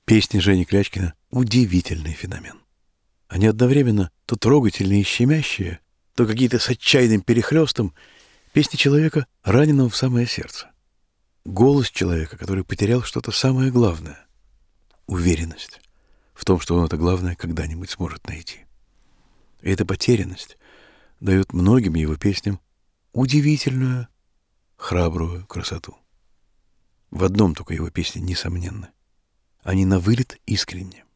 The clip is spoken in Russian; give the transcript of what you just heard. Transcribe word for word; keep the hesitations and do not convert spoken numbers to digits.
Песни Жени Клячкина — удивительный феномен. Они одновременно то трогательные и щемящие, то какие-то с отчаянным перехлёстом, песни человека, раненого в самое сердце. Голос человека, который потерял что-то самое главное — уверенность в том, что он это главное когда-нибудь сможет найти. И эта потерянность дает многим его песням удивительную, храбрую красоту. В одном только его песни несомненно. Они навылет искренне.